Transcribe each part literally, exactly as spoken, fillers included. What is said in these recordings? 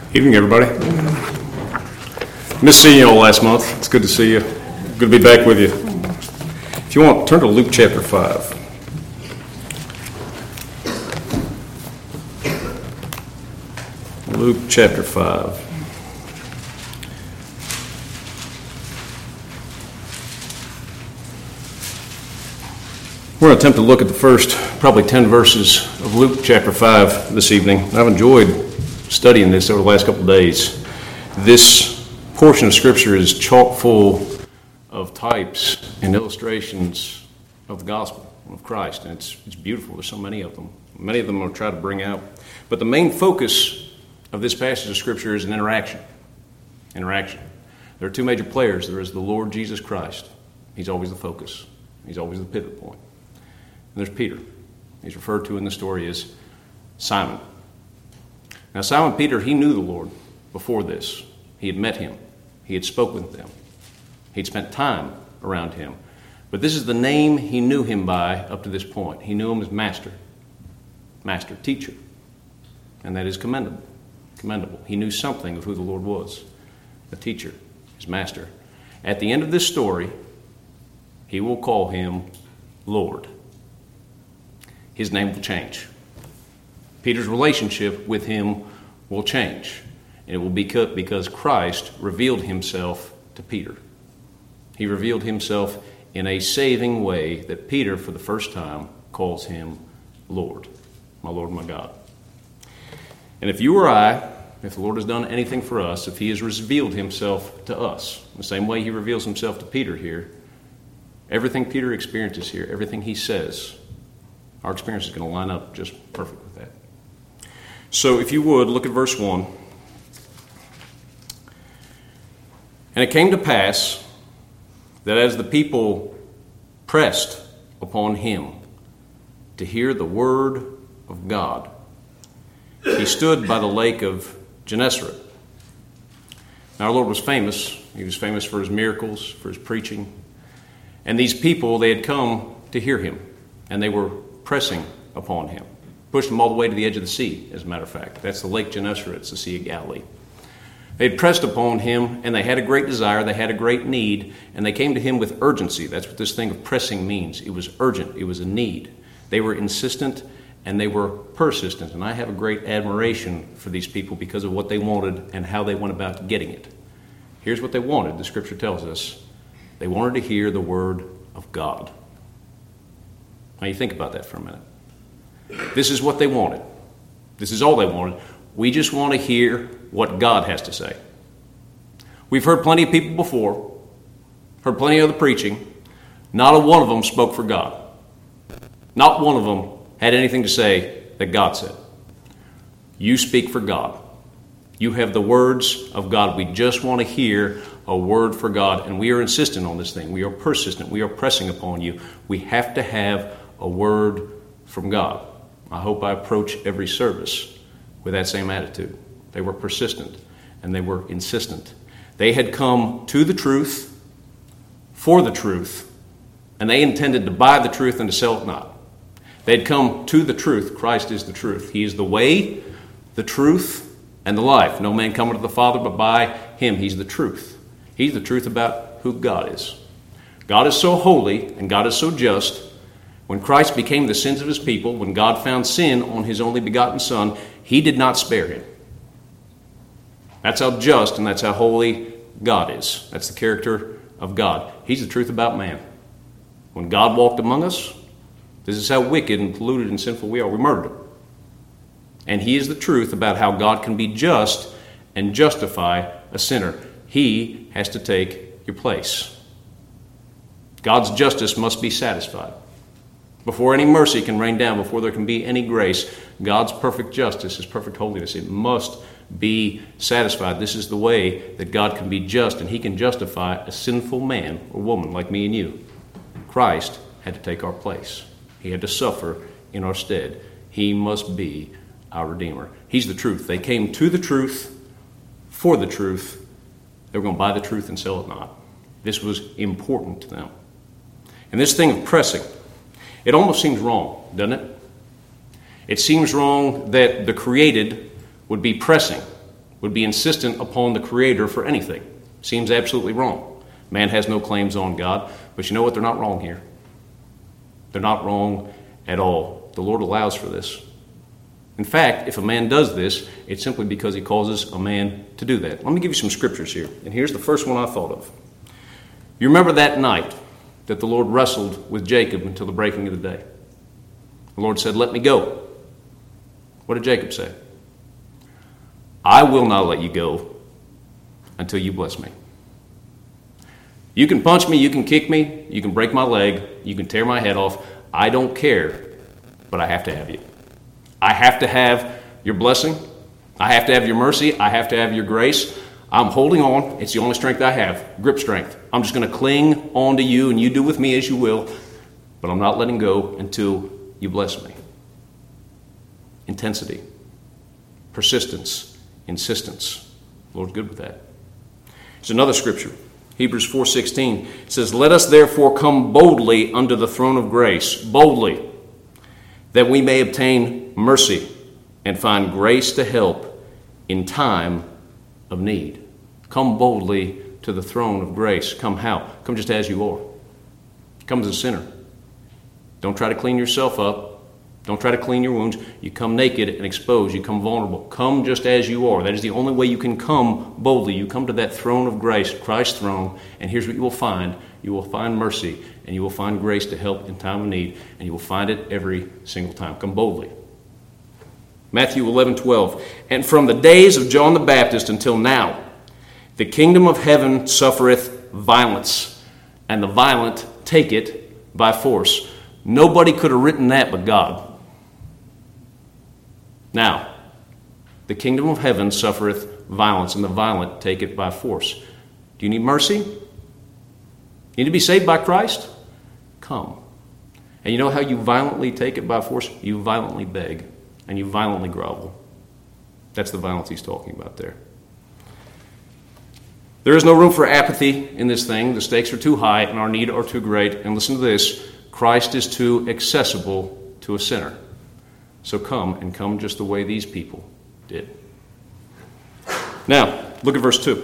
Evening, everybody. Missed seeing you all last month. It's good to see you. Good to be back with you. If you want, turn to Luke chapter five. Luke chapter five. We're going to attempt to look at the first probably ten verses of Luke chapter five this evening. I've enjoyed studying this over the last couple of days. This portion of Scripture is chock full of types and illustrations of the gospel of Christ, and it's it's beautiful. There's so many of them. Many of them I'll try to bring out. But the main focus of this passage of Scripture is an interaction. Interaction. There are two major players. There is the Lord Jesus Christ. He's always the focus. He's always the pivot point. And there's Peter. He's referred to in the story as Simon. Now, Simon Peter, he knew the Lord before this. He had met him. He had spoken with them. He'd spent time around him. But this is the name he knew him by up to this point. He knew him as Master. Master, teacher. And that is commendable. Commendable. He knew something of who the Lord was. A teacher, his master. At the end of this story, he will call him Lord. His name will change. Peter's relationship with him will change. And it will be because Christ revealed himself to Peter. He revealed himself in a saving way that Peter, for the first time, calls him Lord. My Lord, my God. And if you or I, if the Lord has done anything for us, if he has revealed himself to us, the same way he reveals himself to Peter here, everything Peter experiences here, everything he says, our experience is going to line up just perfect with that. So if you would, look at verse one. And it came to pass that as the people pressed upon him to hear the word of God, he stood by the lake of Gennesaret. Now our Lord was famous. He was famous for his miracles, for his preaching. And these people, they had come to hear him, and they were pressing upon him. Pushed him all the way to the edge of the sea, as a matter of fact. That's the Lake Gennesaret. It's the Sea of Galilee. They had pressed upon him, and they had a great desire. They had a great need, and they came to him with urgency. That's what this thing of pressing means. It was urgent. It was a need. They were insistent, and they were persistent. And I have a great admiration for these people because of what they wanted and how they went about getting it. Here's what they wanted, the Scripture tells us. They wanted to hear the word of God. Now you think about that for a minute. This is what they wanted. This is all they wanted. We just want to hear what God has to say. We've heard plenty of people before, heard plenty of the preaching. Not a one of them spoke for God. Not one of them had anything to say that God said. You speak for God. You have the words of God. We just want to hear a word for God, and we are insistent on this thing. We are persistent. We are pressing upon you. We have to have a word from God. I hope I approach every service with that same attitude. They were persistent and they were insistent. They had come to the truth, for the truth, and they intended to buy the truth and to sell it not. They had come to the truth. Christ is the truth. He is the way, the truth, and the life. No man cometh to the Father but by him. He's the truth. He's the truth about who God is. God is so holy and God is so just. When Christ became the sins of his people, when God found sin on his only begotten Son, he did not spare him. That's how just and that's how holy God is. That's the character of God. He's the truth about man. When God walked among us, this is how wicked and polluted and sinful we are. We murdered him. And he is the truth about how God can be just and justify a sinner. He has to take your place. God's justice must be satisfied. Before any mercy can rain down, before there can be any grace, God's perfect justice, his perfect holiness, it must be satisfied. This is the way that God can be just, and he can justify a sinful man or woman like me and you. Christ had to take our place. He had to suffer in our stead. He must be our Redeemer. He's the truth. They came to the truth, for the truth. They were going to buy the truth and sell it not. This was important to them. And this thing of pressing, it almost seems wrong, doesn't it? It seems wrong that the created would be pressing, would be insistent upon the Creator for anything. Seems absolutely wrong. Man has no claims on God, but you know what? They're not wrong here. They're not wrong at all. The Lord allows for this. In fact, if a man does this, it's simply because he causes a man to do that. Let me give you some scriptures here. And here's the first one I thought of. You remember that night that the Lord wrestled with Jacob until the breaking of the day. The Lord said, "Let me go." What did Jacob say? "I will not let you go until you bless me." You can punch me, you can kick me, you can break my leg, you can tear my head off. I don't care, but I have to have you. I have to have your blessing. I have to have your mercy. I have to have your grace. I'm holding on. It's the only strength I have, grip strength. I'm just going to cling on to you, and you do with me as you will, but I'm not letting go until you bless me. Intensity, persistence, insistence. The Lord's good with that. There's another scripture, Hebrews four sixteen. It says, "Let us therefore come boldly unto the throne of grace," boldly, "that we may obtain mercy and find grace to help in time of need." Come boldly to the throne of grace. Come how? Come just as you are. Come as a sinner. Don't try to clean yourself up. Don't try to clean your wounds. You come naked and exposed. You come vulnerable. Come just as you are. That is the only way you can come boldly. You come to that throne of grace, Christ's throne, and here's what you will find. You will find mercy, and you will find grace to help in time of need, and you will find it every single time. Come boldly. Matthew eleven twelve. "And from the days of John the Baptist until now, the kingdom of heaven suffereth violence, and the violent take it by force." Nobody could have written that but God. Now, the kingdom of heaven suffereth violence, and the violent take it by force. Do you need mercy? You need to be saved by Christ? Come. And you know how you violently take it by force? You violently beg, and you violently grovel. That's the violence he's talking about there. There is no room for apathy in this thing. The stakes are too high, and our need are too great. And listen to this, Christ is too accessible to a sinner. So come, and come just the way these people did. Now, look at verse two.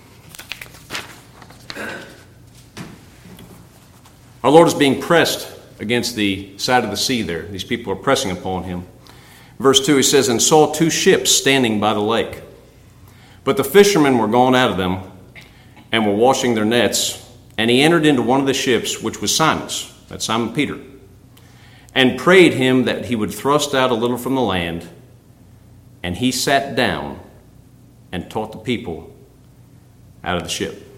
Our Lord is being pressed against the side of the sea there. These people are pressing upon him. Verse two, he says, "And saw two ships standing by the lake. But the fishermen were gone out of them, and were washing their nets. And he entered into one of the ships, which was Simon's," that's Simon Peter, "and prayed him that he would thrust out a little from the land. And he sat down and taught the people out of the ship."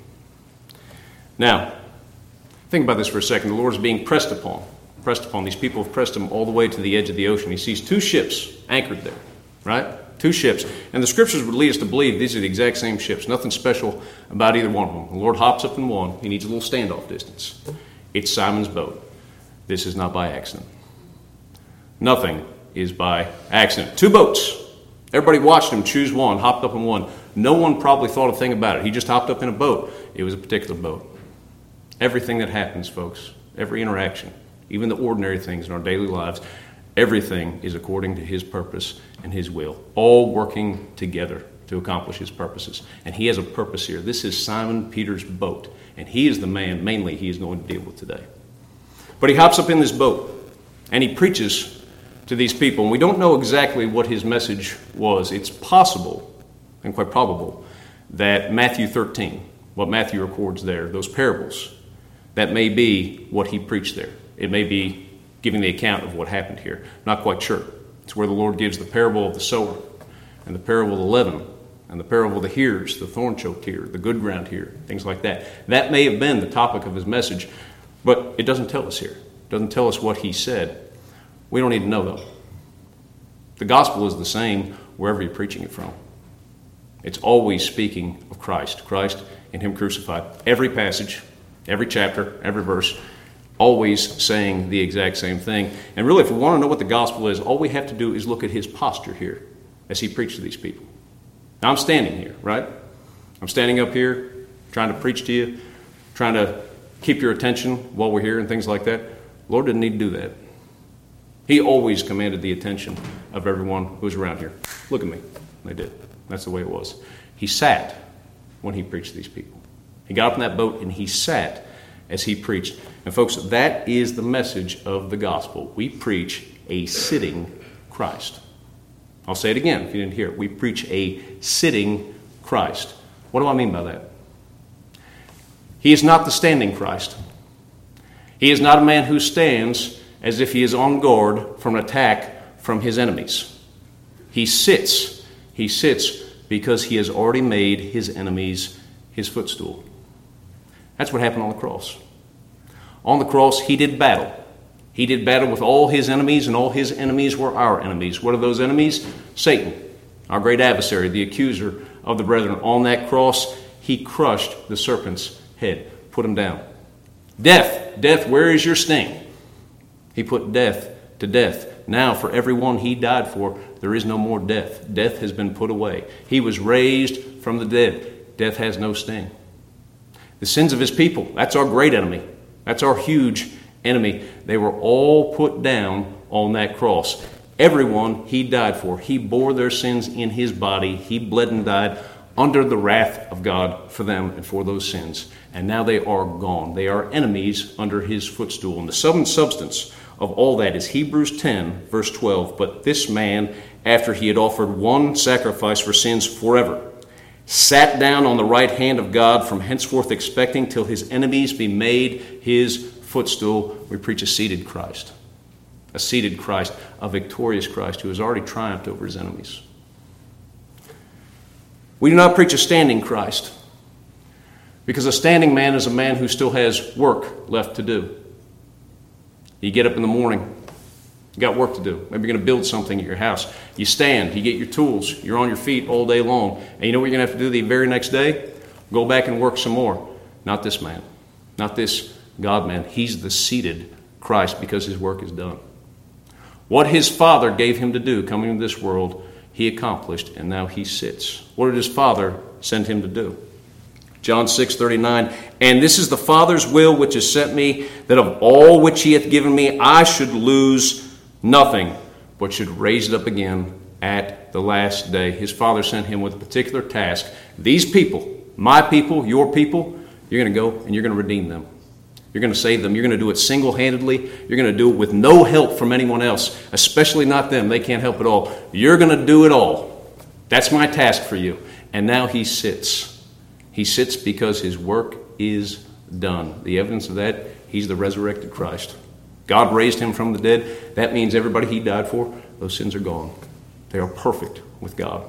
Now, think about this for a second. The Lord is being pressed upon. Pressed upon. These people have pressed him all the way to the edge of the ocean. He sees two ships anchored there, right? Two ships. And the scriptures would lead us to believe these are the exact same ships. Nothing special about either one of them. The Lord hops up in one. He needs a little standoff distance. It's Simon's boat. This is not by accident. Nothing is by accident. Two boats. Everybody watched him choose one, hopped up in one. No one probably thought a thing about it. He just hopped up in a boat. It was a particular boat. Everything that happens, folks, every interaction, even the ordinary things in our daily lives, everything is according to his purpose and his will, all working together to accomplish his purposes. And he has a purpose here. This is Simon Peter's boat, and he is the man, mainly, he is going to deal with today. But he hops up in this boat, and he preaches to these people. And we don't know exactly what his message was. It's possible, and quite probable, that Matthew thirteen, what Matthew records there, those parables, that may be what he preached there. It may be giving the account of what happened here. Not quite sure. It's where the Lord gives the parable of the sower, and the parable of the leaven, and the parable of the hearers, the thorn-choked hearer, the good ground hearer, things like that. That may have been the topic of his message, but it doesn't tell us here. It doesn't tell us what he said. We don't need to know, though. The gospel is the same wherever you're preaching it from. It's always speaking of Christ, Christ and him crucified. Every passage, every chapter, every verse, always saying the exact same thing. And really, if we want to know what the gospel is, all we have to do is look at his posture here as he preached to these people. Now, I'm standing here, right? I'm standing up here trying to preach to you, trying to keep your attention while we're here and things like that. The Lord didn't need to do that. He always commanded the attention of everyone who's around here. Look at me. They did. That's the way it was. He sat when he preached to these people. He got up in that boat and he sat as he preached. And folks, that is the message of the gospel. We preach a sitting Christ. I'll say it again if you didn't hear it. We preach a sitting Christ. What do I mean by that? He is not the standing Christ. He is not a man who stands as if he is on guard from an attack from his enemies. He sits. He sits because he has already made his enemies his footstool. That's what happened on the cross. On the cross, he did battle. He did battle with all his enemies, and all his enemies were our enemies. What are those enemies? Satan, our great adversary, the accuser of the brethren. On that cross, he crushed the serpent's head, put him down. Death, death, where is your sting? He put death to death. Now, for everyone he died for, there is no more death. Death has been put away. He was raised from the dead. Death has no sting. The sins of his people, that's our great enemy. That's our huge enemy. They were all put down on that cross. Everyone he died for, he bore their sins in his body. He bled and died under the wrath of God for them and for those sins. And now they are gone. They are enemies under his footstool. And the sum and substance of all that is Hebrews ten, verse twelve. But this man, after he had offered one sacrifice for sins forever, sat down on the right hand of God, from henceforth expecting till his enemies be made his footstool. We preach a seated Christ. A seated Christ, a victorious Christ who has already triumphed over his enemies. We do not preach a standing Christ, because a standing man is a man who still has work left to do. You get up in the morning, you got work to do. Maybe you're going to build something at your house. You stand, you get your tools, you're on your feet all day long. And you know what you're going to have to do the very next day? Go back and work some more. Not this man. Not this God-man. He's the seated Christ because his work is done. What his Father gave him to do coming into this world, he accomplished, and now he sits. What did his Father send him to do? John six thirty-nine, and this is the Father's will which has sent me, that of all which he hath given me I should lose nothing, but should raise it up again at the last day. His Father sent him with a particular task. These people, my people, your people, you're going to go and you're going to redeem them. You're going to save them. You're going to do it single-handedly. You're going to do it with no help from anyone else, especially not them. They can't help at all. You're going to do it all. That's my task for you. And now he sits. He sits because his work is done. The evidence of that, he's the resurrected Christ. God raised him from the dead. That means everybody he died for, those sins are gone. They are perfect with God.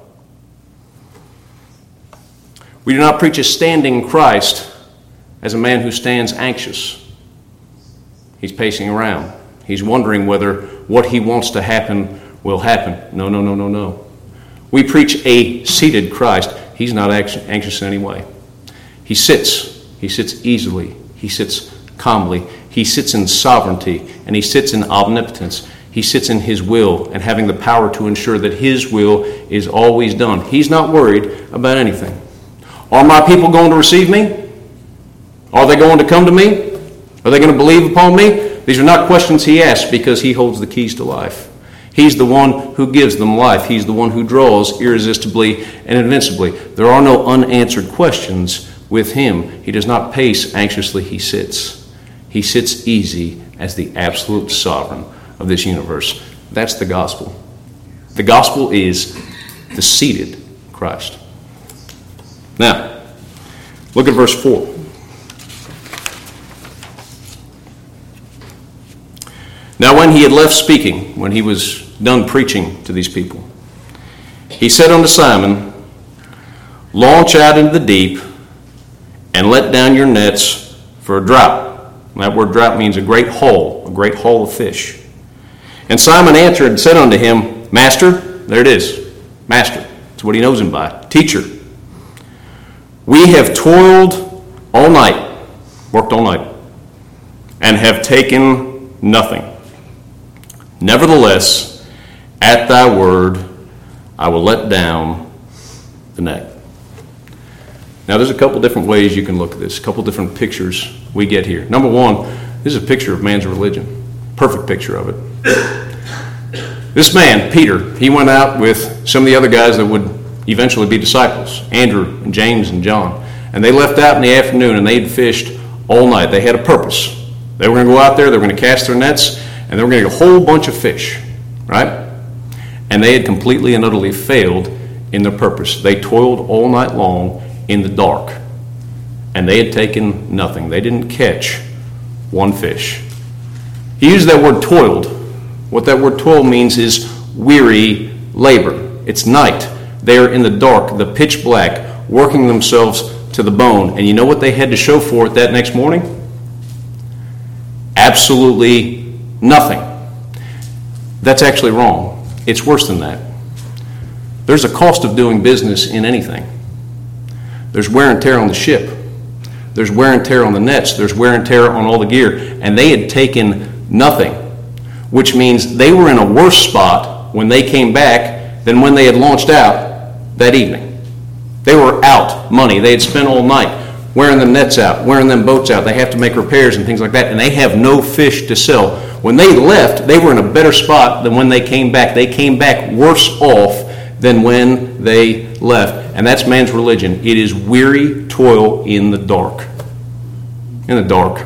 We do not preach a standing Christ as a man who stands anxious. He's pacing around. He's wondering whether what he wants to happen will happen. No, no, no, no, no. We preach a seated Christ. He's not anxious in any way. He sits. He sits easily. He sits calmly. He sits in sovereignty, and he sits in omnipotence. He sits in his will and having the power to ensure that his will is always done. He's not worried about anything. Are my people going to receive me? Are they going to come to me? Are they going to believe upon me? These are not questions he asks because he holds the keys to life. He's the one who gives them life. He's the one who draws irresistibly and invincibly. There are no unanswered questions with him. He does not pace anxiously. He sits. He sits easy as the absolute sovereign of this universe. That's the gospel. The gospel is the seated Christ. Now, look at verse four. Now when he had left speaking, when he was done preaching to these people, he said unto Simon, launch out into the deep and let down your nets for a draught. That word draught means a great haul, a great haul of fish. And Simon answered and said unto him, Master, there it is, Master, that's what he knows him by, Teacher, we have toiled all night, worked all night, and have taken nothing. Nevertheless, at thy word, I will let down the net. Now, there's a couple different ways you can look at this, a couple different pictures we get here. Number one, this is a picture of man's religion. Perfect picture of it. This man, Peter, he went out with some of the other guys that would eventually be disciples, Andrew and James and John. And they left out in the afternoon and they'd fished all night. They had a purpose. They were going to go out there, they were going to cast their nets, and they were going to get a whole bunch of fish, right? And they had completely and utterly failed in their purpose. They toiled all night long in the dark, and they had taken nothing. They didn't catch one fish. He used that word toiled. What that word toil means is weary labor. It's night. They are in the dark, the pitch black, working themselves to the bone. And you know what they had to show for it that next morning? Absolutely nothing. That's actually wrong. It's worse than that. There's a cost of doing business in anything. There's wear and tear on the ship. There's wear and tear on the nets. There's wear and tear on all the gear. And they had taken nothing, which means they were in a worse spot when they came back than when they had launched out that evening. They were out money. They had spent all night wearing them nets out, wearing them boats out. They have to make repairs and things like that, and they have no fish to sell. When they left, they were in a better spot than when they came back. They came back worse off than when they left. And that's man's religion. It is weary toil in the dark. In the dark.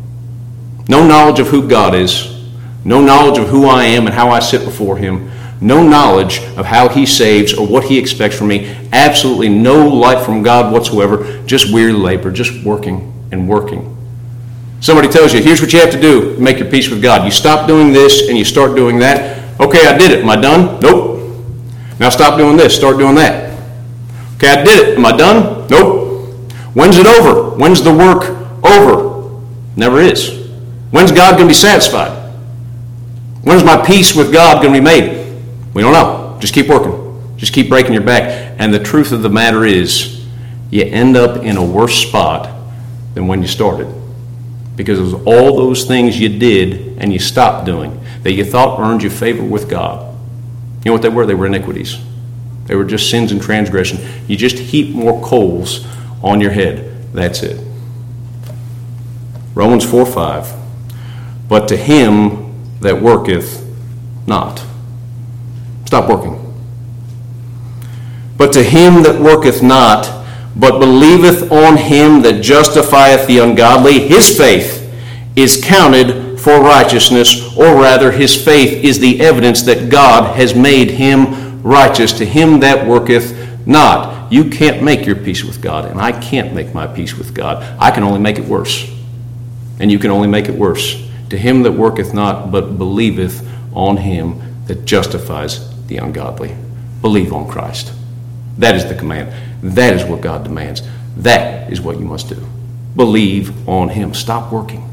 No knowledge of who God is. No knowledge of who I am and how I sit before him. No knowledge of how he saves or what he expects from me. Absolutely no light from God whatsoever. Just weary labor. Just working and working. Somebody tells you, here's what you have to do to make your peace with God. You stop doing this and you start doing that. Okay, I did it. Am I done? Nope. Now stop doing this. Start doing that. Okay, I did it. Am I done? Nope. When's it over? When's the work over? Never is. When's God going to be satisfied? When's my peace with God going to be made? We don't know. Just keep working. Just keep breaking your back. And the truth of the matter is, you end up in a worse spot than when you started. Because it was all those things you did and you stopped doing that you thought earned you favor with God. You know what they were? They were iniquities. They were just sins and transgression. You just heap more coals on your head. That's it. Romans four five. But to him that worketh not. Stop working. But to him that worketh not, but believeth on him that justifieth the ungodly, his faith is counted for righteousness, or rather his faith is the evidence that God has made him righteous. To him that worketh not. You can't make your peace with God, and I can't make my peace with God. I can only make it worse. And you can only make it worse. To him that worketh not, but believeth on him that justifies the ungodly. Believe on Christ. That is the command. That is what God demands. That is what you must do. Believe on him. Stop working.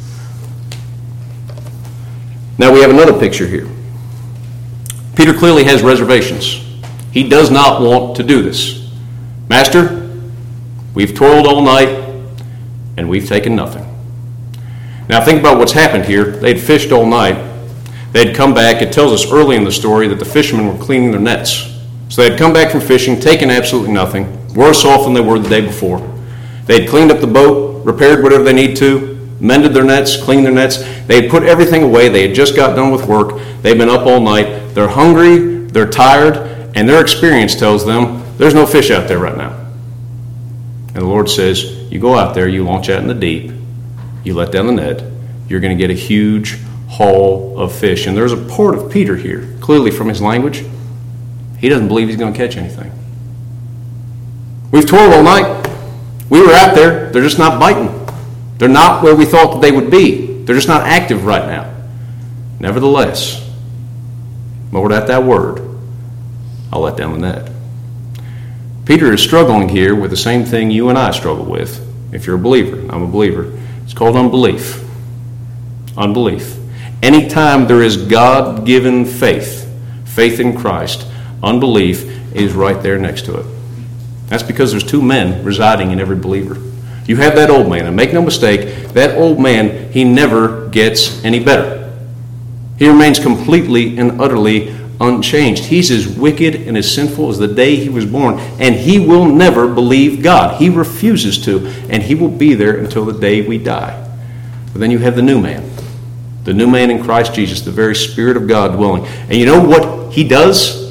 Now we have another picture here. Peter clearly has reservations. He does not want to do this. Master, we've toiled all night and we've taken nothing. Now think about what's happened here. They'd fished all night. They'd come back. It tells us early in the story that the fishermen were cleaning their nets. So they'd come back from fishing, taken absolutely nothing, worse off than they were the day before. They'd cleaned up the boat, repaired whatever they need to, mended their nets, cleaned their nets. They had put everything away. They had just got done with work. They've been up all night. They're hungry, they're tired, and their experience tells them there's no fish out there right now. And the Lord says, you go out there, you launch out in the deep, you let down the net, you're going to get a huge haul of fish. And there's a part of Peter here, clearly from his language, he doesn't believe he's going to catch anything. We've toiled all night. We were out there. They're just not biting. They're not where we thought that they would be. They're just not active right now. Nevertheless, Lord, at that word, I'll let down the net. Peter is struggling here with the same thing you and I struggle with. If you're a believer, I'm a believer. It's called unbelief. Unbelief. Anytime there is God-given faith, faith in Christ, unbelief is right there next to it. That's because there's two men residing in every believer. You have that old man, and make no mistake, that old man, he never gets any better. He remains completely and utterly unchanged. He's as wicked and as sinful as the day he was born, and he will never believe God. He refuses to, and he will be there until the day we die. But then you have the new man, the new man in Christ Jesus, the very Spirit of God dwelling. And you know what he does?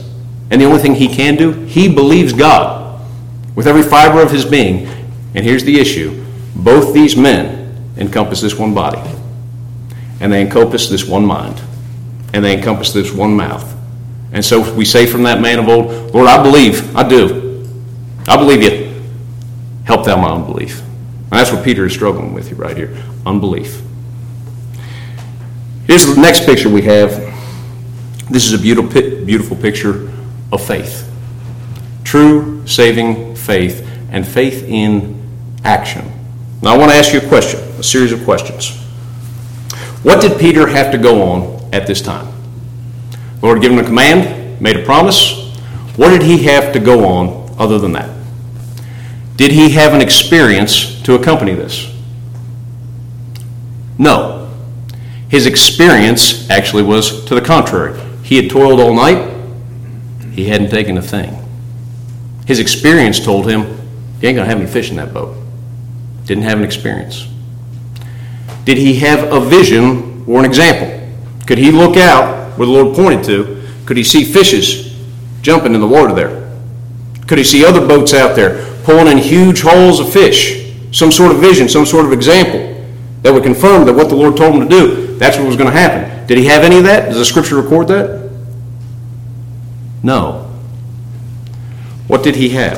And the only thing he can do, he believes God with every fiber of his being. And here's the issue. Both these men encompass this one body. And they encompass this one mind. And they encompass this one mouth. And so we say from that man of old, Lord, I believe. I do. I believe you. Help thou my unbelief. And that's what Peter is struggling with right here. Unbelief. Here's the next picture we have. This is a beautiful, beautiful picture of faith. True saving faith, and faith in action. Now I want to ask you a question, a series of questions. What did Peter have to go on at this time? The Lord had given him a command, made a promise. What did he have to go on other than that? Did he have an experience to accompany this? No. His experience actually was to the contrary. He had toiled all night. He hadn't taken a thing. His experience told him, you ain't going to have any fish in that boat. Didn't have an experience. Did he have a vision or an example? Could he look out where the Lord pointed to? Could he see fishes jumping in the water there? Could he see other boats out there pulling in huge hauls of fish? Some sort of vision, some sort of example that would confirm that what the Lord told him to do, that's what was going to happen. Did he have any of that? Does the Scripture record that? No. What did he have?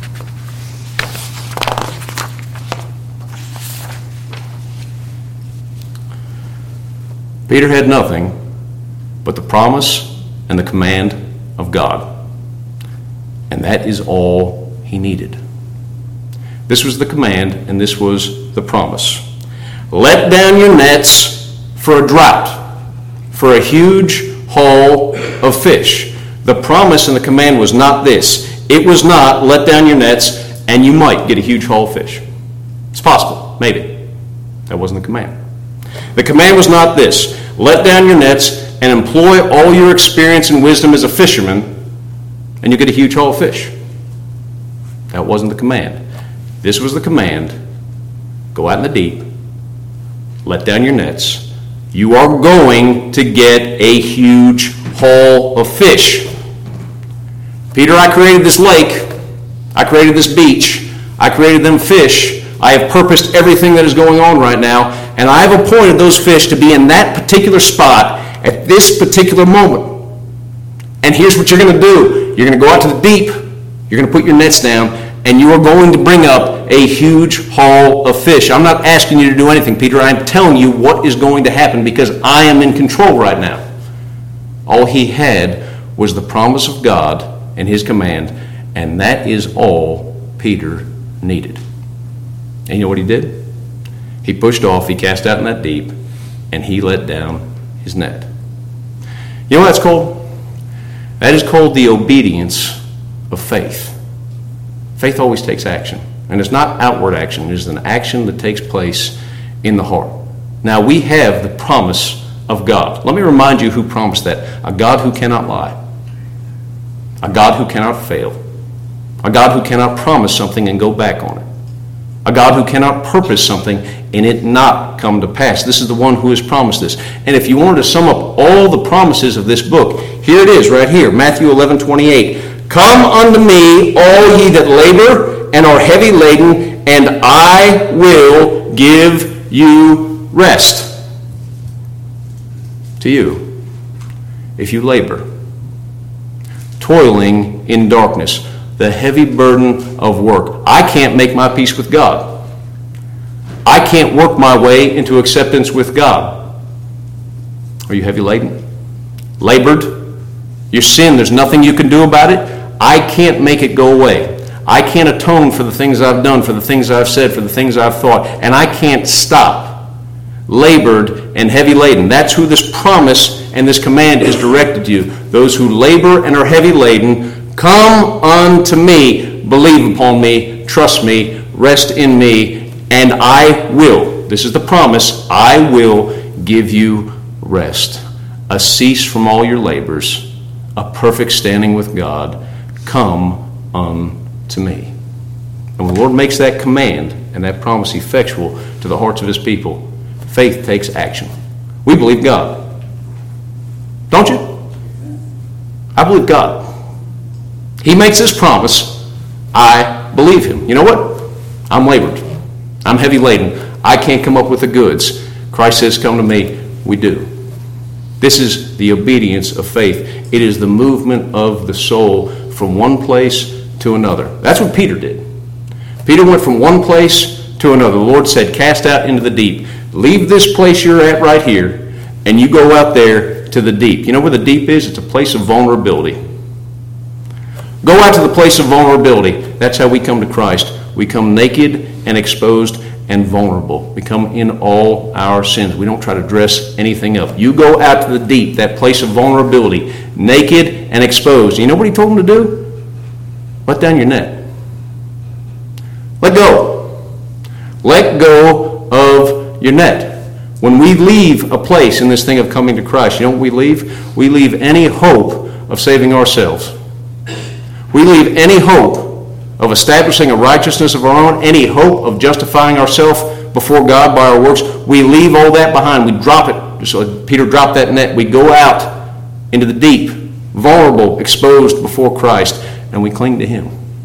Peter had nothing but the promise and the command of God. And that is all he needed. This was the command, and this was the promise. Let down your nets for a drought, for a huge haul of fish. The promise and the command was not this. It was not, let down your nets and you might get a huge haul of fish. It's possible, maybe. That wasn't the command. The command was not this. Let down your nets and employ all your experience and wisdom as a fisherman and you get a huge haul of fish. That wasn't the command. This was the command. Go out in the deep. Let down your nets. You are going to get a huge haul of fish. Peter, I created this lake. I created this beach. I created them fish. I have purposed everything that is going on right now, and I have appointed those fish to be in that particular spot at this particular moment. And here's what you're going to do. You're going to go out to the deep. You're going to put your nets down, and you are going to bring up a huge haul of fish. I'm not asking you to do anything, Peter. I'm telling you what is going to happen because I am in control right now. All he had was the promise of God and his command, and that is all Peter needed. And you know what he did? He pushed off, he cast out in that deep, and he let down his net. You know what that's called? That is called the obedience of faith. Faith always takes action. And it's not outward action. It is an action that takes place in the heart. Now, we have the promise of God. Let me remind you who promised that. A God who cannot lie. A God who cannot fail. A God who cannot promise something and go back on it. A God who cannot purpose something and it not come to pass. This is the one who has promised this. And if you wanted to sum up all the promises of this book, here it is right here, Matthew eleven twenty-eight. Come unto me, all ye that labor and are heavy laden, and I will give you rest. To you, if you labor, toiling in darkness, the heavy burden of work. I can't make my peace with God. I can't work my way into acceptance with God. Are you heavy laden? Labored? Your sin, there's nothing you can do about it. I can't make it go away. I can't atone for the things I've done, for the things I've said, for the things I've thought, and I can't stop. Labored and heavy laden. That's who this promise and this command is directed to you. Those who labor and are heavy laden, come unto me, believe upon me, trust me, rest in me, and I will. This is the promise. I will give you rest. A cease from all your labors, a perfect standing with God. Come unto me. And when the Lord makes that command and that promise effectual to the hearts of his people, faith takes action. We believe God. Don't you? I believe God. He makes this promise. I believe him. You know what? I'm labored. I'm heavy laden. I can't come up with the goods. Christ says, come to me. We do. This is the obedience of faith. It is the movement of the soul from one place to another. That's what Peter did. Peter went from one place to another. The Lord said, cast out into the deep. Leave this place you're at right here, and you go out there to the deep. You know where the deep is? It's a place of vulnerability. Go out to the place of vulnerability. That's how we come to Christ. We come naked and exposed and vulnerable. We come in all our sins. We don't try to dress anything up. You go out to the deep, that place of vulnerability, naked and exposed. You know what he told them to do? Let down your net. Let go. Let go of your net. When we leave a place in this thing of coming to Christ, you know what we leave? We leave any hope of saving ourselves. We leave any hope of establishing a righteousness of our own, any hope of justifying ourselves before God by our works. We leave all that behind. We drop it. So Peter dropped that net. We go out into the deep, vulnerable, exposed before Christ, and we cling to him.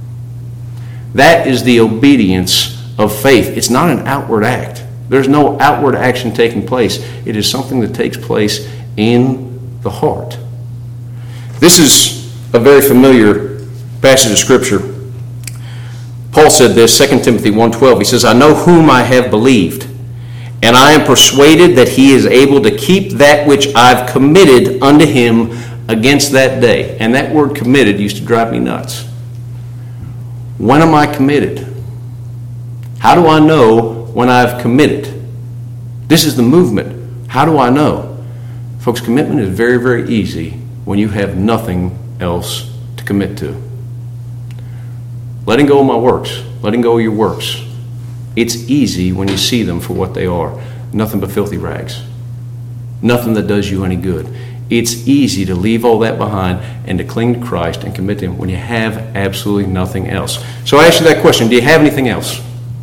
That is the obedience of faith. It's not an outward act. There's no outward action taking place. It is something that takes place in the heart. This is a very familiar passage of Scripture. Paul said this, Second Timothy one twelve. He says, I know whom I have believed, and I am persuaded that he is able to keep that which I've committed unto him against that day. And that word committed used to drive me nuts. When am I committed? How do I know when I've committed? This is the movement. How do I know? Folks, commitment is very, very easy when you have nothing else to commit to. Letting go of my works. Letting go of your works. It's easy when you see them for what they are. Nothing but filthy rags. Nothing that does you any good. It's easy to leave all that behind and to cling to Christ and commit to him when you have absolutely nothing else. So I ask you that question. Do you have anything else?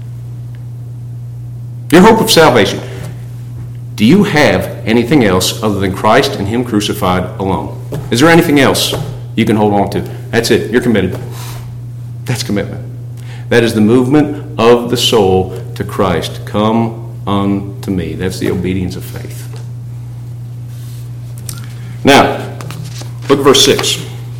Your hope of salvation. Do you have anything else other than Christ and him crucified alone? Is there anything else you can hold on to? That's it. You're committed. That's commitment. That is the movement of the soul to Christ. Come unto me. That's the obedience of faith. Now, look at verse six.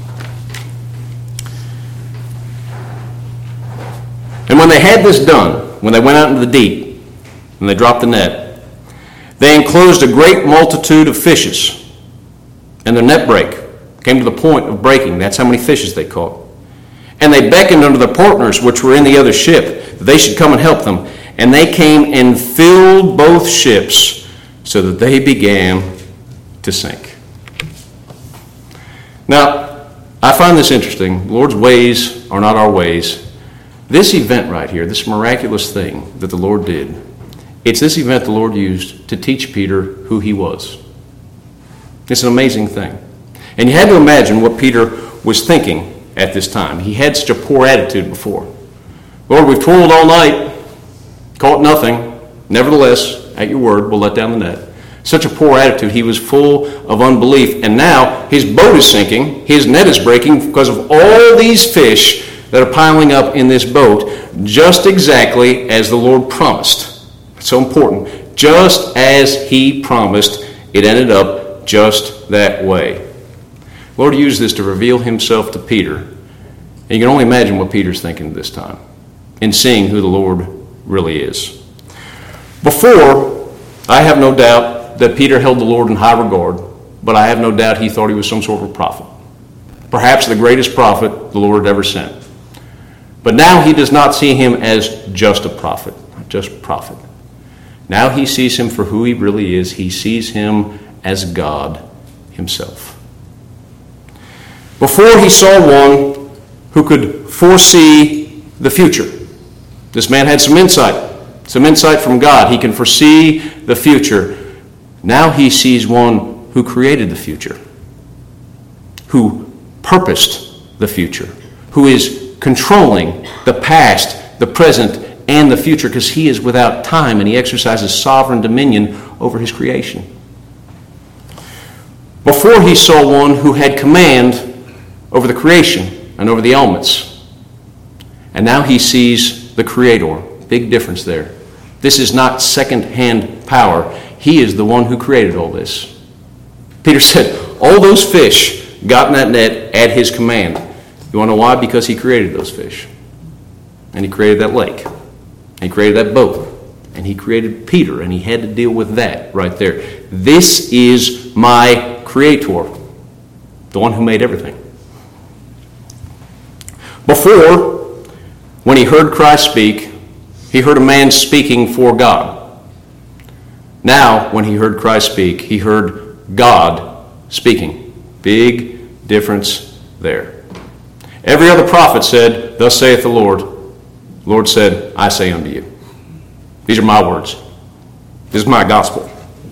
And when they had this done, when they went out into the deep, and they dropped the net, they enclosed a great multitude of fishes, and their net brake came to the point of breaking. That's how many fishes they caught. And they beckoned unto the partners which were in the other ship, that they should come and help them. And they came and filled both ships, so that they began to sink. Now, I find this interesting. The Lord's ways are not our ways. This event right here, this miraculous thing that the Lord did, it's this event the Lord used to teach Peter who he was. It's an amazing thing. And you had to imagine what Peter was thinking at this time. He had such a poor attitude before. Lord, we've toiled all night, caught nothing. Nevertheless, at your word, we'll let down the net. Such a poor attitude. He was full of unbelief. And now his boat is sinking. His net is breaking because of all these fish that are piling up in this boat, just exactly as the Lord promised. It's so important. Just as he promised, it ended up just that way. The Lord used this to reveal himself to Peter. And you can only imagine what Peter's thinking at this time in seeing who the Lord really is. Before, I have no doubt that Peter held the Lord in high regard, but I have no doubt he thought he was some sort of a prophet. Perhaps the greatest prophet the Lord had ever sent. But now he does not see him as just a prophet, not just a prophet. Now he sees him for who he really is. He sees him as God himself. Before he saw one who could foresee the future. This man had some insight, some insight from God. He can foresee the future. Now he sees one who created the future, who purposed the future, who is controlling the past, the present, and the future, because he is without time and he exercises sovereign dominion over his creation. Before he saw one who had command over the creation, and over the elements. And now he sees the Creator. Big difference there. This is not second-hand power. He is the one who created all this. Peter said, all those fish got in that net at his command. You want to know why? Because he created those fish. And he created that lake. And he created that boat. And he created Peter, and he had to deal with that right there. This is my Creator, the one who made everything. Before, when he heard Christ speak, he heard a man speaking for God. Now, when he heard Christ speak, he heard God speaking. Big difference there. Every other prophet said, thus saith the Lord. The Lord said, I say unto you. These are my words. This is my gospel.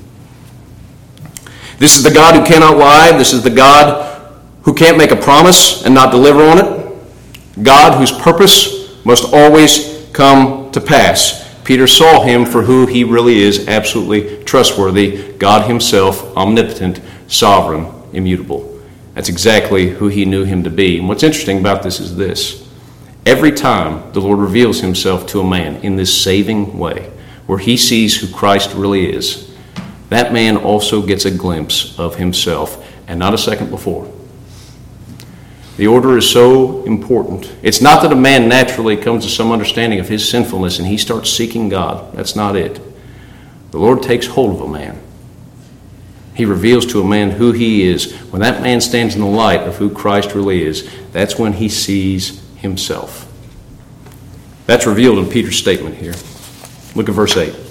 This is the God who cannot lie. This is the God who can't make a promise and not deliver on it. God whose purpose must always come to pass. Peter saw him for who he really is, absolutely trustworthy. God himself, omnipotent, sovereign, immutable. That's exactly who he knew him to be. And what's interesting about this is this. Every time the Lord reveals himself to a man in this saving way, where he sees who Christ really is, that man also gets a glimpse of himself, and not a second before. The order is so important. It's not that a man naturally comes to some understanding of his sinfulness and he starts seeking God. That's not it. The Lord takes hold of a man. He reveals to a man who he is. When that man stands in the light of who Christ really is, that's when he sees himself. That's revealed in Peter's statement here. Look at verse eight.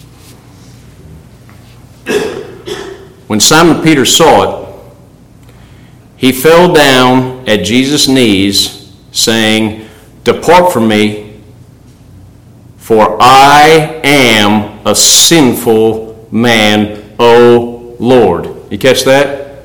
When Simon Peter saw it, he fell down at Jesus' knees, saying, Depart from me, for I am a sinful man, O Lord. You catch that?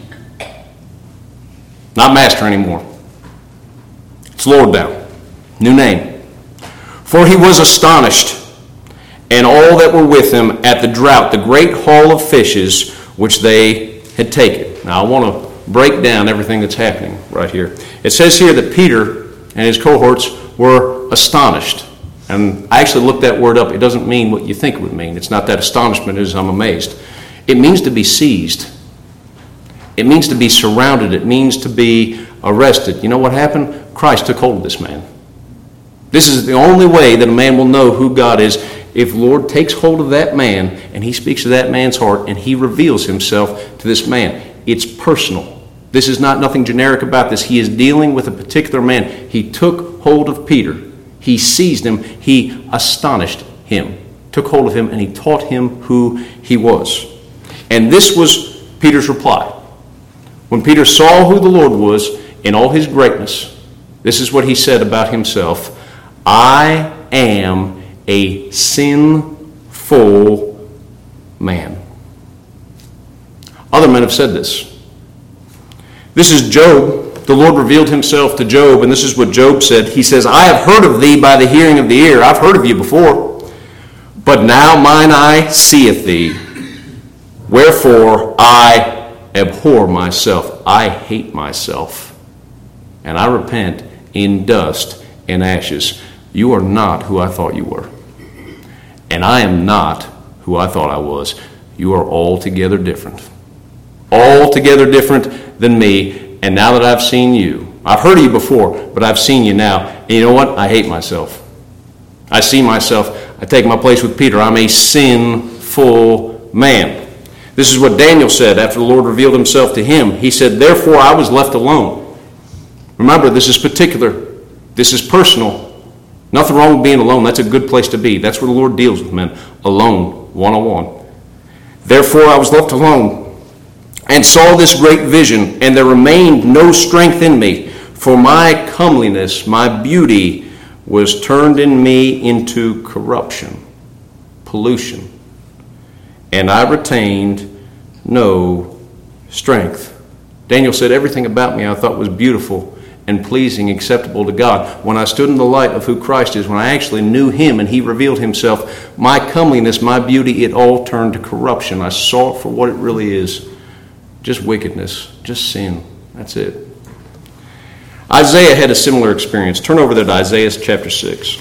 Not master anymore. It's Lord now. New name. For he was astonished, and all that were with him at the draught, the great haul of fishes which they had taken. Now I want to break down everything that's happening right here. It says here that Peter and his cohorts were astonished. And I actually looked that word up. It doesn't mean what you think it would mean. It's not that astonishment as I'm amazed. It means to be seized. It means to be surrounded. It means to be arrested. You know what happened? Christ took hold of this man. This is the only way that a man will know who God is. If the Lord takes hold of that man and he speaks to that man's heart and he reveals himself to this man. It's personal. This is not nothing generic about this. He is dealing with a particular man. He took hold of Peter. He seized him. He astonished him. Took hold of him and he taught him who he was. And this was Peter's reply. When Peter saw who the Lord was in all his greatness, this is what he said about himself. I am a sinful man. Other men have said this. This is Job. The Lord revealed himself to Job, and this is what Job said. He says, I have heard of thee by the hearing of the ear. I've heard of you before. But now mine eye seeth thee. Wherefore I abhor myself. I hate myself. And I repent in dust and ashes. You are not who I thought you were. And I am not who I thought I was. You are altogether different. Altogether different than me. And now that I've seen you, I've heard of you before, but I've seen you now. And you know what? I hate myself. I see myself. I take my place with Peter. I'm a sinful man. This is what Daniel said after the Lord revealed himself to him. He said, therefore I was left alone. Remember, this is particular. This is personal. Nothing wrong with being alone. That's a good place to be. That's where the Lord deals with men. Alone, one-on-one. Therefore I was left alone, and saw this great vision, and there remained no strength in me. For my comeliness, my beauty, was turned in me into corruption, pollution, and I retained no strength. Daniel said, everything about me I thought was beautiful and pleasing, acceptable to God. When I stood in the light of who Christ is, when I actually knew him and he revealed himself, my comeliness, my beauty, it all turned to corruption. I saw it for what it really is. Just wickedness, just sin. That's it. Isaiah had a similar experience. Turn over there to Isaiah chapter six.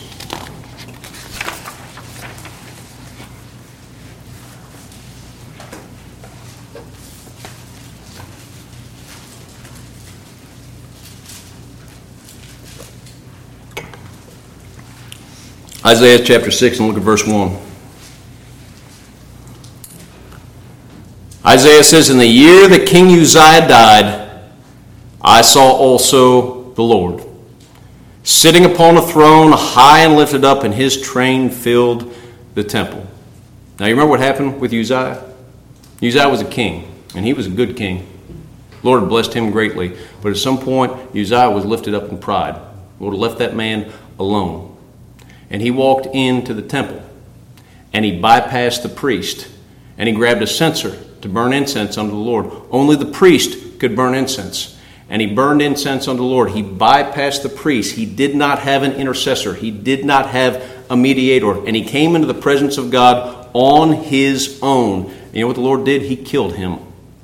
Isaiah chapter six, and look at verse one. Isaiah says, "In the year that King Uzziah died, I saw also the Lord, sitting upon a throne high and lifted up, and his train filled the temple." Now you remember what happened with Uzziah? Uzziah was a king, and he was a good king. The Lord had blessed him greatly. But at some point, Uzziah was lifted up in pride. The Lord left that man alone. And he walked into the temple, and he bypassed the priest, and he grabbed a censer to burn incense unto the Lord. Only the priest could burn incense. And he burned incense unto the Lord. He bypassed the priest. He did not have an intercessor. He did not have a mediator. And he came into the presence of God on his own. And you know what the Lord did? He killed him.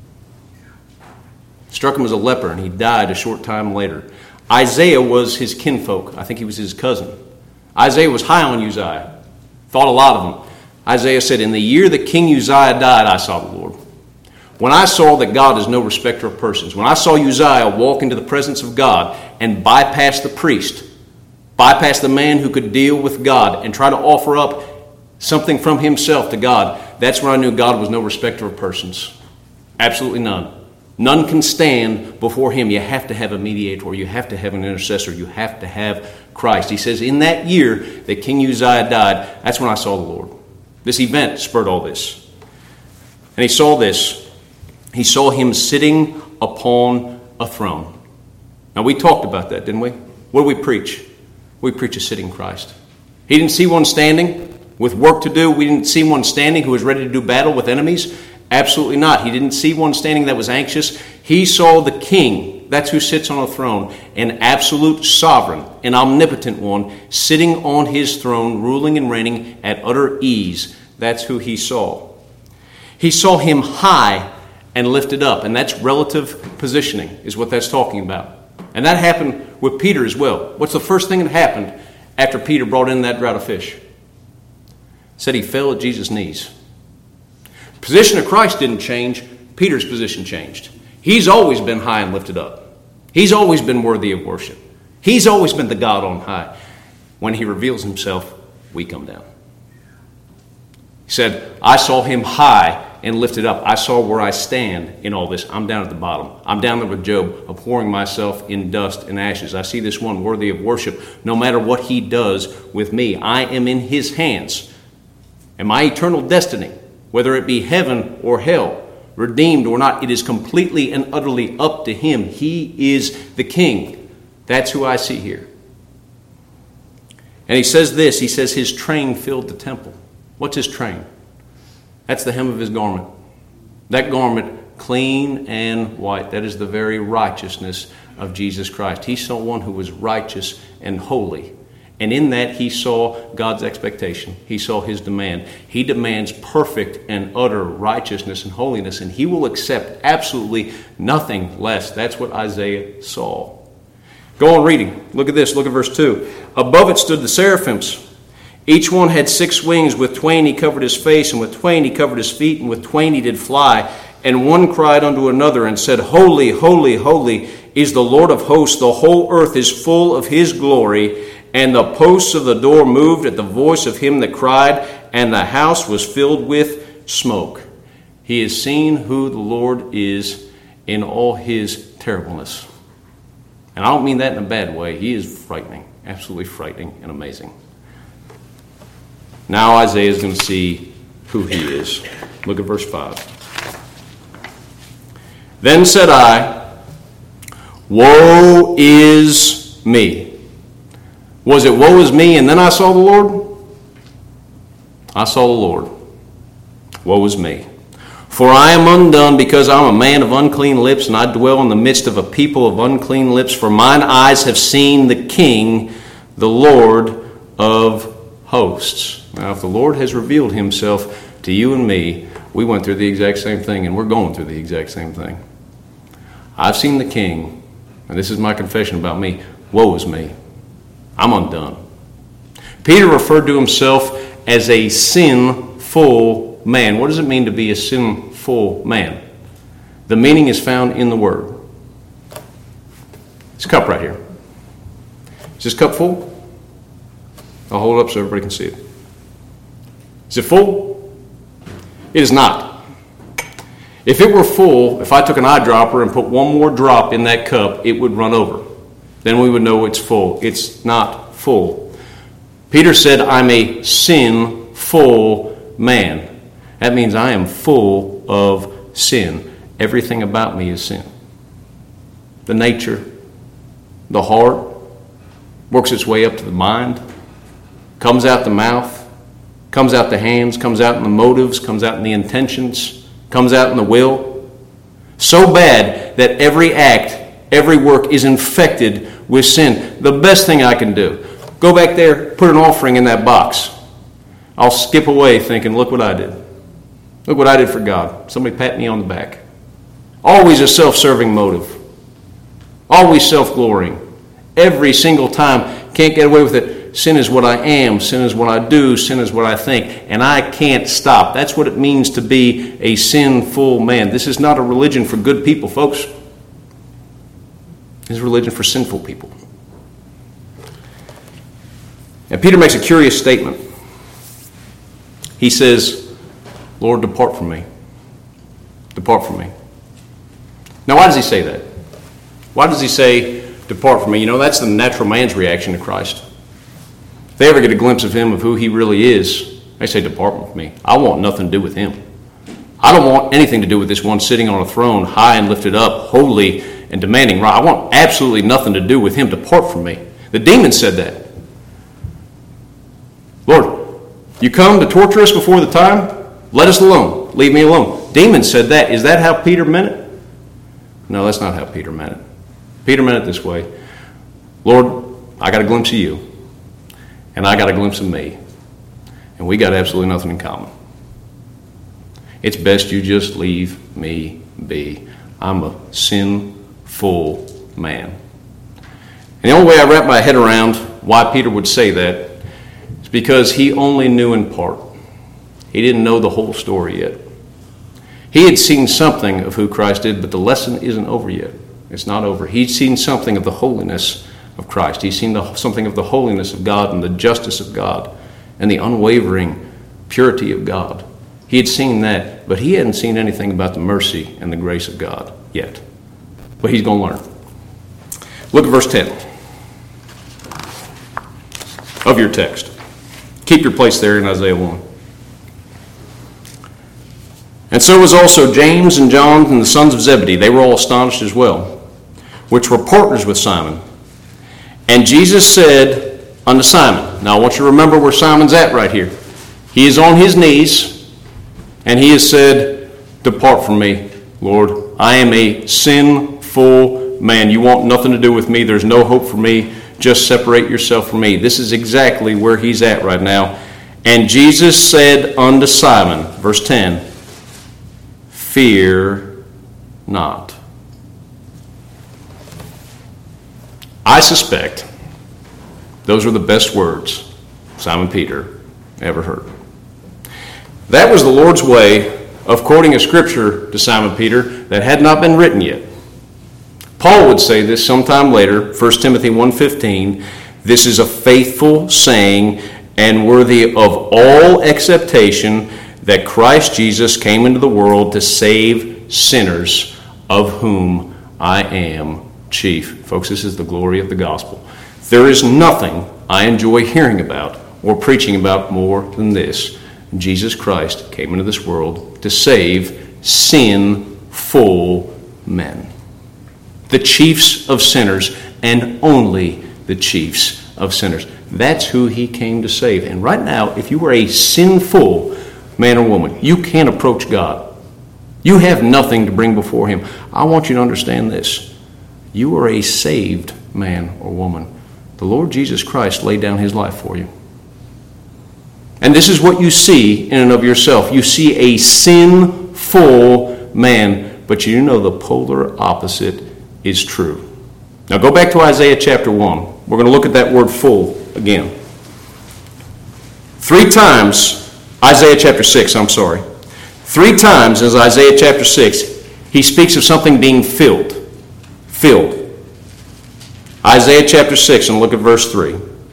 Struck him as a leper, and he died a short time later. Isaiah was his kinfolk. I think he was his cousin. Isaiah was high on Uzziah. Thought a lot of him. Isaiah said, "In the year that King Uzziah died, I saw the Lord." When I saw that God is no respecter of persons, when I saw Uzziah walk into the presence of God and bypass the priest, bypass the man who could deal with God and try to offer up something from himself to God, that's when I knew God was no respecter of persons. Absolutely none. None can stand before him. You have to have a mediator. You have to have an intercessor. You have to have Christ. He says, in that year that King Uzziah died, that's when I saw the Lord. This event spurred all this. And he saw this. He saw him sitting upon a throne. Now, we talked about that, didn't we? What do we preach? We preach a sitting Christ. He didn't see one standing with work to do. We didn't see one standing who was ready to do battle with enemies. Absolutely not. He didn't see one standing that was anxious. He saw the king. That's who sits on a throne. An absolute sovereign, an omnipotent one, sitting on his throne, ruling and reigning at utter ease. That's who he saw. He saw him high and lifted up. And that's relative positioning, is what that's talking about. And that happened with Peter as well. What's the first thing that happened after Peter brought in that draught of fish? It said he fell at Jesus' knees. The position of Christ didn't change. Peter's position changed. He's always been high and lifted up. He's always been worthy of worship. He's always been the God on high. When he reveals himself, we come down. He said, I saw him high and lifted up. I saw where I stand in all this. I'm down at the bottom. I'm down there with Job, abhorring myself in dust and ashes. I see this one worthy of worship no matter what he does with me. I am in his hands. And my eternal destiny, whether it be heaven or hell, redeemed or not, it is completely and utterly up to him. He is the king. That's who I see here. And he says this, he says his train filled the temple. What's his train? That's the hem of his garment. That garment, clean and white, that is the very righteousness of Jesus Christ. He saw one who was righteous and holy. And in that, he saw God's expectation. He saw his demand. He demands perfect and utter righteousness and holiness, and he will accept absolutely nothing less. That's what Isaiah saw. Go on reading. Look at this. Look at verse two. Above it stood the seraphims. Each one had six wings. With twain he covered his face, and with twain he covered his feet, and with twain he did fly. And one cried unto another and said, Holy, holy, holy is the Lord of hosts. The whole earth is full of his glory. And the posts of the door moved at the voice of him that cried, and the house was filled with smoke. He has seen who the Lord is in all his terribleness. And I don't mean that in a bad way. He is frightening, absolutely frightening and amazing. Now Isaiah is going to see who he is. Look at verse five. Then said I, Woe is me. Was it woe is me and then I saw the Lord? I saw the Lord. Woe is me. For I am undone because I am a man of unclean lips, and I dwell in the midst of a people of unclean lips. For mine eyes have seen the King, the Lord of hosts. Now, if the Lord has revealed himself to you and me, we went through the exact same thing, and we're going through the exact same thing. I've seen the King. and this is my confession about me, woe is me. I'm undone. Peter referred to himself as a sinful man. What does it mean to be a sinful man? The meaning is found in the Word. This cup right here. Is this cup full? I'll hold it up so everybody can see it. Is it full? It is not. If it were full, if I took an eyedropper and put one more drop in that cup, it would run over. Then we would know it's full. It's not full. Peter said, I'm a sinful man. That means I am full of sin. Everything about me is sin. The nature, the heart, works its way up to the mind, comes out the mouth, comes out the hands, comes out in the motives, comes out in the intentions, comes out in the will. So bad that every act, every work is infected with sin. The best thing I can do, go back there, put an offering in that box. I'll skip away thinking, look what I did. Look what I did for God. Somebody pat me on the back. Always a self-serving motive. Always self-glorying. Every single time, can't get away with it. Sin is what I am. Sin is what I do. Sin is what I think. And I can't stop. That's what it means to be a sinful man. This is not a religion for good people, folks. This is a religion for sinful people. And Peter makes a curious statement. He says, Lord, depart from me. Depart from me. Now, why does he say that? Why does he say, depart from me? You know, that's the natural man's reaction to Christ. If they ever get a glimpse of him, of who he really is, they say, depart from me. I want nothing to do with him. I don't want anything to do with this one sitting on a throne, high and lifted up, holy and demanding right. I want absolutely nothing to do with him. Depart from me. The demon said that. Lord, you come to torture us before the time? Let us alone. Leave me alone. Demon said that. Is that how Peter meant it? No, that's not how Peter meant it. Peter meant it this way. Lord, I got a glimpse of you. And I got a glimpse of me. And we got absolutely nothing in common. It's best you just leave me be. I'm a sinful man. And the only way I wrap my head around why Peter would say that is because he only knew in part. He didn't know the whole story yet. He had seen something of who Christ did, but the lesson isn't over yet. It's not over. He'd seen something of the holiness of Christ. He's seen the, something of the holiness of God and the justice of God and the unwavering purity of God. He had seen that, but he hadn't seen anything about the mercy and the grace of God yet. But he's going to learn. Look at verse ten of your text. Keep your place there in Isaiah one. And so was also James and John and the sons of Zebedee. They were all astonished as well, which were partners with Simon. And Jesus said unto Simon. Now I want you to remember where Simon's at right here. He is on his knees, and he has said, depart from me, Lord. I am a sinful man. You want nothing to do with me. There's no hope for me. Just separate yourself from me. This is exactly where he's at right now. And Jesus said unto Simon, verse ten, fear not. I suspect those were the best words Simon Peter ever heard. That was the Lord's way of quoting a scripture to Simon Peter that had not been written yet. Paul would say this sometime later, First Timothy one fifteen, this is a faithful saying and worthy of all acceptation that Christ Jesus came into the world to save sinners, of whom I am chief. Folks, this is the glory of the gospel. There is nothing I enjoy hearing about or preaching about more than this. Jesus Christ came into this world to save sinful men. The chiefs of sinners, and only the chiefs of sinners. That's who he came to save. And right now, if you are a sinful man or woman, you can't approach God. You have nothing to bring before him. I want you to understand this. You are a saved man or woman. The Lord Jesus Christ laid down his life for you. And this is what you see in and of yourself. You see a sinful man, but you know the polar opposite is true. Now go back to Isaiah chapter one. We're going to look at that word full again. Three times, Isaiah chapter six, I'm sorry. Three times in Isaiah chapter six, he speaks of something being filled. Filled. Isaiah chapter six, and look at verse three.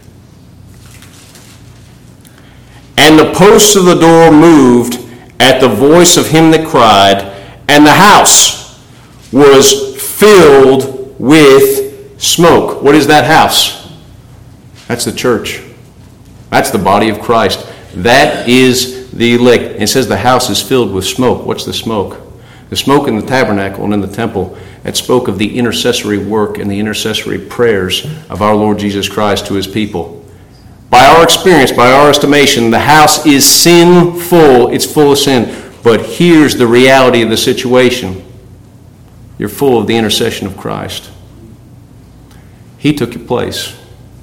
And the posts of the door moved at the voice of him that cried, and the house was filled with smoke. What is that house? That's the church. That's the body of Christ. That is the elect. It says the house is filled with smoke. What's the smoke? The smoke in the tabernacle and in the temple, that spoke of the intercessory work and the intercessory prayers of our Lord Jesus Christ to his people. By our experience, by our estimation, the house is sinful. It's full of sin. But here's the reality of the situation. You're full of the intercession of Christ. He took your place.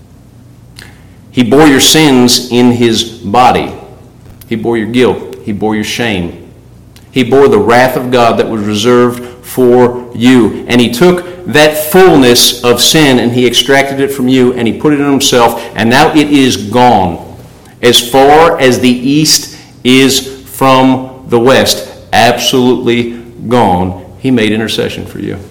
He bore your sins in his body. He bore your guilt. He bore your shame. He bore the wrath of God that was reserved for you. And he took that fullness of sin and he extracted it from you and he put it in himself, and now it is gone. As far as the east is from the west, absolutely gone. He made intercession for you.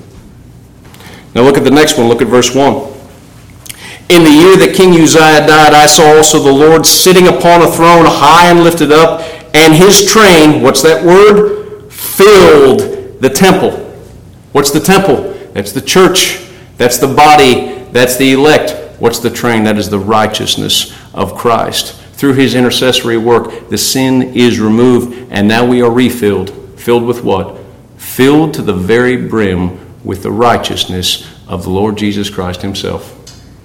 Now look at the next one. Look at verse one. In the year that King Uzziah died, I saw also the Lord sitting upon a throne high and lifted up, and his train, what's that word? Filled the temple. What's the temple? That's the church. That's the body. That's the elect. What's the train? That is the righteousness of Christ. Through his intercessory work, the sin is removed, and now we are refilled. Filled with what? Filled to the very brim with the righteousness of the Lord Jesus Christ himself.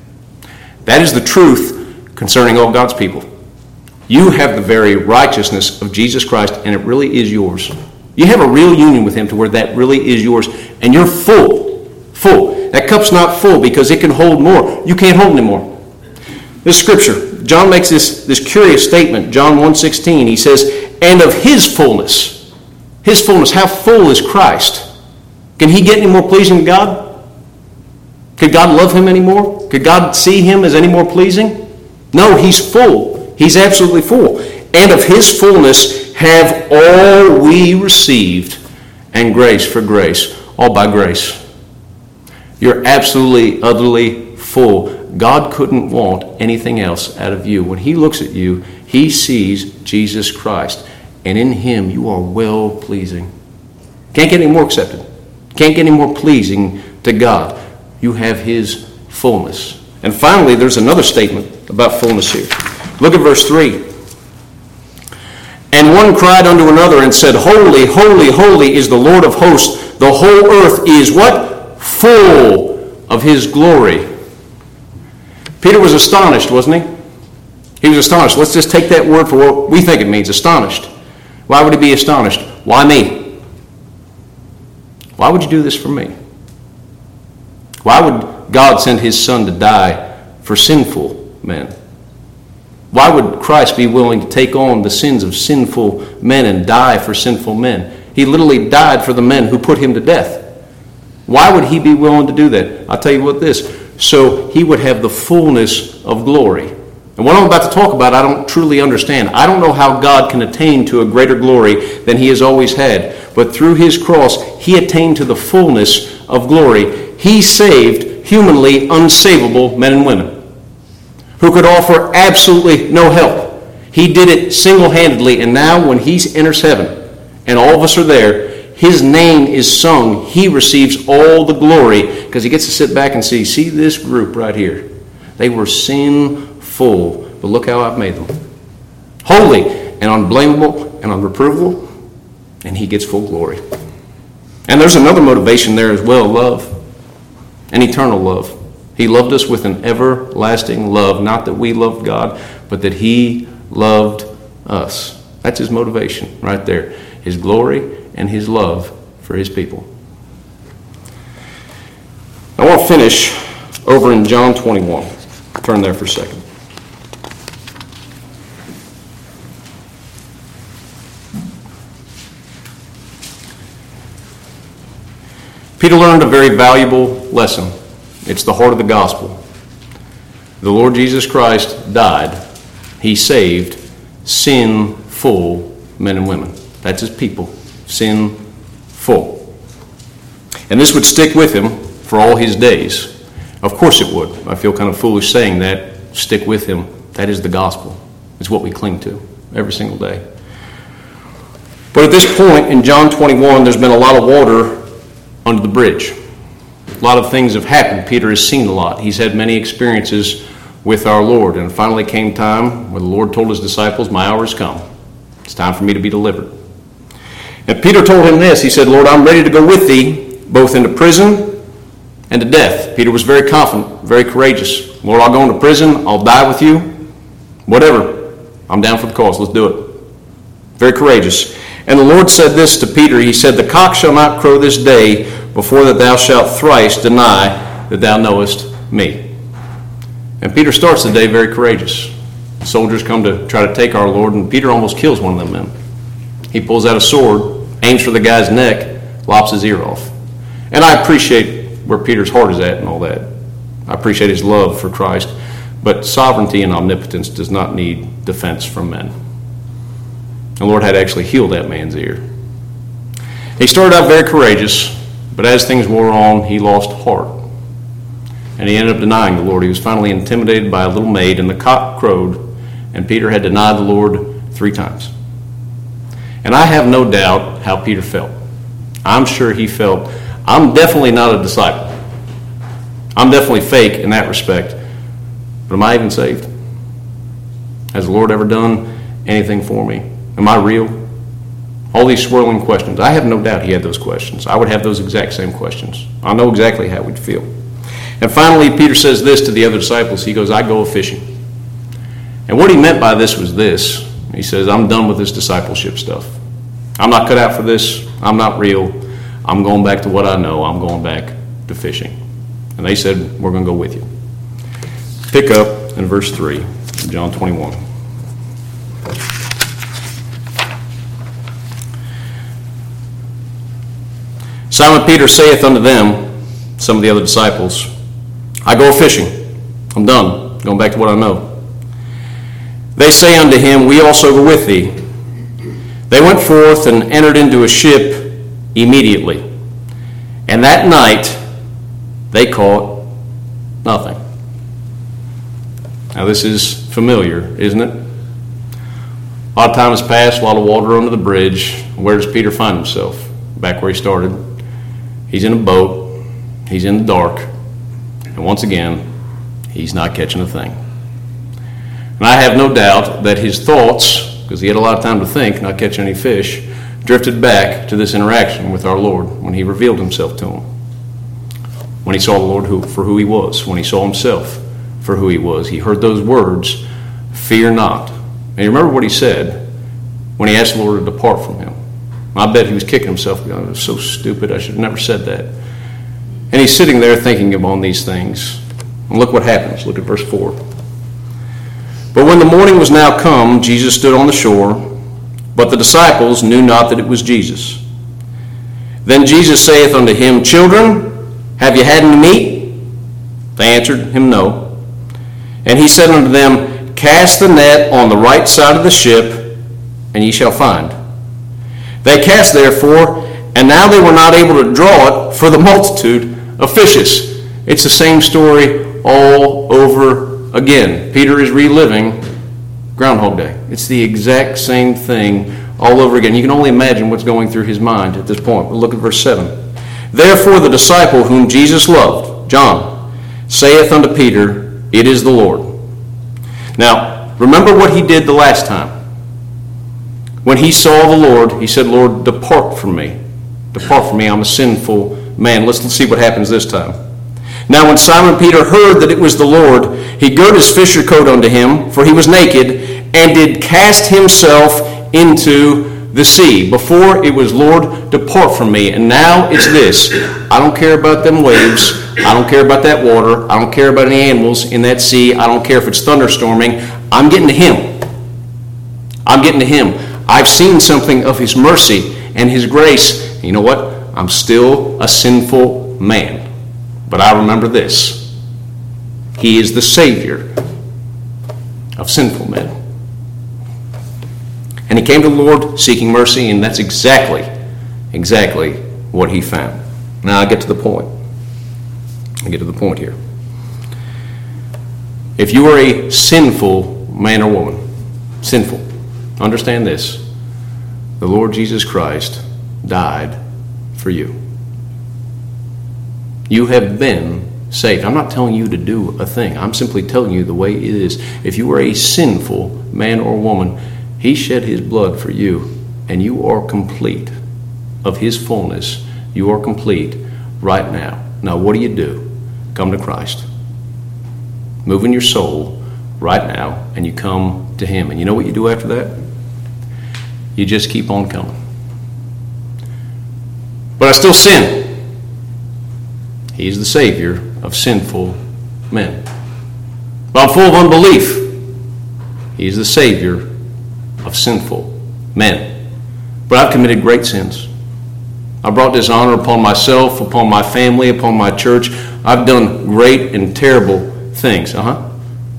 That is the truth concerning all God's people. You have the very righteousness of Jesus Christ, and it really is yours. You have a real union with him to where that really is yours, and you're full. Full. That cup's not full because it can hold more. You can't hold anymore. This scripture, John makes this, this curious statement, John one sixteen. He says, and of his fullness. His fullness. How full is Christ? Can he get any more pleasing to God? Could God love him anymore? Could God see him as any more pleasing? No, he's full. He's absolutely full. And of his fullness have all we received, and grace for grace. All by grace. You're absolutely, utterly full. God couldn't want anything else out of you. When he looks at you, he sees Jesus Christ. And in him, you are well pleasing. Can't get any more accepted. Can't get any more pleasing to God. You have his fullness. And finally, there's another statement about fullness here. Look at verse three. And one cried unto another and said, Holy, holy, holy is the Lord of hosts. The whole earth is what? Full of his glory. Peter was astonished, wasn't he? He was astonished. Let's just take that word for what we think it means, astonished. Why would he be astonished? Why me? Why would you do this for me? Why would God send his son to die for sinful men? Why would Christ be willing to take on the sins of sinful men and die for sinful men? He literally died for the men who put him to death. Why would he be willing to do that? I'll tell you what this. So he would have the fullness of glory. And what I'm about to talk about, I don't truly understand. I don't know how God can attain to a greater glory than he has always had. But through his cross, he attained to the fullness of glory. He saved humanly unsavable men and women who could offer absolutely no help. He did it single-handedly, and now when he enters heaven and all of us are there, his name is sung. He receives all the glory because he gets to sit back and see, see this group right here. They were sinful, but look how I've made them. Holy and unblameable and unreprovable, and he gets full glory. And there's another motivation there as well, love. An eternal love. He loved us with an everlasting love. Not that we loved God, but that he loved us. That's his motivation right there. His glory and his love for his people. I want to finish over in John twenty-one. Turn there for a second. Peter learned a very valuable lesson It's the heart of the gospel. The Lord Jesus Christ died. He saved sinful men and women. That's his people. Sinful. And this would stick with him for all his days. Of course it would. I feel kind of foolish saying that. Stick with him. That is the gospel. It's what we cling to every single day. But at this point in John twenty-one, there's been a lot of water under the bridge. A lot of things have happened. Peter has seen a lot. He's had many experiences with our Lord. And it finally came time when the Lord told his disciples, my hour has come. It's time for me to be delivered. And Peter told him this. He said, Lord, I'm ready to go with thee, both into prison and to death. Peter was very confident, very courageous. Lord, I'll go into prison. I'll die with you. Whatever. I'm down for the cause. Let's do it. Very courageous. And the Lord said this to Peter. He said, the cock shall not crow this day before that thou shalt thrice deny that thou knowest me. And Peter starts the day very courageous. Soldiers come to try to take our Lord, and Peter almost kills one of them men. He pulls out a sword, aims for the guy's neck, lops his ear off. And I appreciate where Peter's heart is at and all that. I appreciate his love for Christ. But sovereignty and omnipotence does not need defense from men. The Lord had actually healed that man's ear. He started out very courageous, but as things wore on, he lost heart. And he ended up denying the Lord. He was finally intimidated by a little maid, and the cock crowed, and Peter had denied the Lord three times. And I have no doubt how Peter felt. I'm sure he felt, I'm definitely not a disciple. I'm definitely fake in that respect. But am I even saved? Has the Lord ever done anything for me? Am I real? All these swirling questions. I have no doubt he had those questions. I would have those exact same questions. I know exactly how we'd feel. And finally, Peter says this to the other disciples. He goes, I go fishing. And what he meant by this was this. He says, I'm done with this discipleship stuff. I'm not cut out for this. I'm not real. I'm going back to what I know. I'm going back to fishing. And they said, we're going to go with you. Pick up in verse three, John twenty-one. Simon Peter saith unto them, some of the other disciples, I go fishing. I'm done. Going back to what I know. They say unto him, we also go with thee. They went forth and entered into a ship immediately. And that night they caught nothing. Now this is familiar, isn't it? A lot of time has passed, a lot of water under the bridge. Where does Peter find himself? Back where he started. He's in a boat. He's in the dark. And once again, he's not catching a thing. And I have no doubt that his thoughts, because he had a lot of time to think, not catch any fish, drifted back to this interaction with our Lord when he revealed himself to him. When he saw the Lord who, for who he was. When he saw himself for who he was. He heard those words, fear not. And you remember what he said when he asked the Lord to depart from him. I bet he was kicking himself. I was so stupid. I should have never said that. And he's sitting there thinking upon these things. And look what happens. Look at verse four. But when the morning was now come, Jesus stood on the shore, but the disciples knew not that it was Jesus. Then Jesus saith unto him, children, have you had any meat? They answered him, no. And he said unto them, cast the net on the right side of the ship, and ye shall find. They cast therefore, and now they were not able to draw it for the multitude of fishes. It's the same story all over again. Peter is reliving Groundhog Day. It's the exact same thing all over again. You can only imagine what's going through his mind at this point. But look at verse seven. Therefore the disciple whom Jesus loved, John, saith unto Peter, it is the Lord. Now, remember what he did the last time. When he saw the Lord, he said, Lord, depart from me. Depart from me, I'm a sinful man. Let's, let's see what happens this time. Now when Simon Peter heard that it was the Lord, he girt his fisher coat unto him, for he was naked, and did cast himself into the sea. Before it was, Lord, depart from me. And now it's this. I don't care about them waves. I don't care about that water. I don't care about any animals in that sea. I don't care if it's thunderstorming. I'm getting to him. I'm getting to him. I've seen something of his mercy and his grace. You know what? I'm still a sinful man. But I remember this. He is the Savior of sinful men. And he came to the Lord seeking mercy, and that's exactly, exactly what he found. Now I get to the point. I get to the point here. If you are a sinful man or woman, sinful, understand this. The Lord Jesus Christ died for you. You have been saved. I'm not telling you to do a thing. I'm simply telling you the way it is. If you are a sinful man or woman, he shed his blood for you, and you are complete of his fullness. You are complete right now. Now, what do you do? Come to Christ. Move in your soul right now, and you come to him. And you know what you do after that? You just keep on coming. But I still sin. He's the Savior of sinful men. But I'm full of unbelief. He's the Savior of sinful men. But I've committed great sins. I brought dishonor upon myself, upon my family, upon my church. I've done great and terrible things. Uh-huh.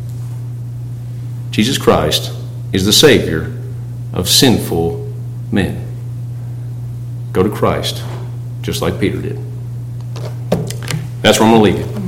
Jesus Christ is the Savior of sinful men. Go to Christ, just like Peter did. That's where I'm going to leave you.